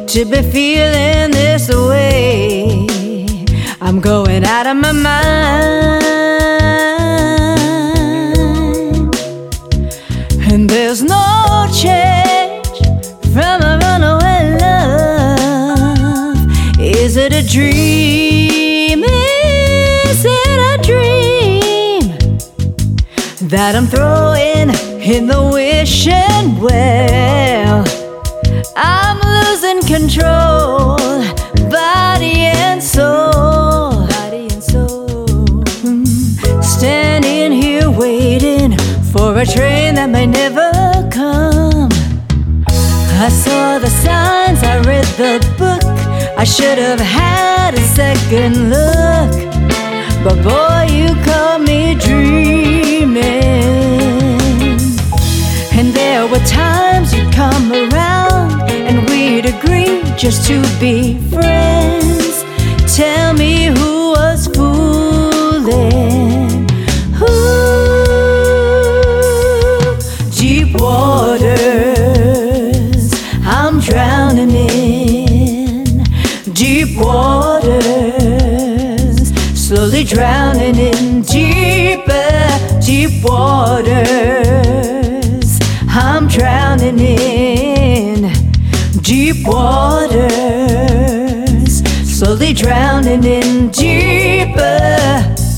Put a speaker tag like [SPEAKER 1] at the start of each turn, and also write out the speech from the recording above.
[SPEAKER 1] to be feeling this way. I'm going out of my mind, and there's no change from a runaway love. Is it a dream? Is it a dream that I'm throwing in the wishing well? I'm losing control, body and soul. Standing here waiting for a train that may never come. I saw the signs, I read the book, I should have had a second look, but boy, you caught me dreaming. And there were times you'd come around and we'd agree just to be friends. Tell me who was fooling? Ooh, deep waters I'm drowning in. Deep waters slowly drowning in. Deeper, deep waters I'm drowning in. Deep waters slowly drowning in. Deeper.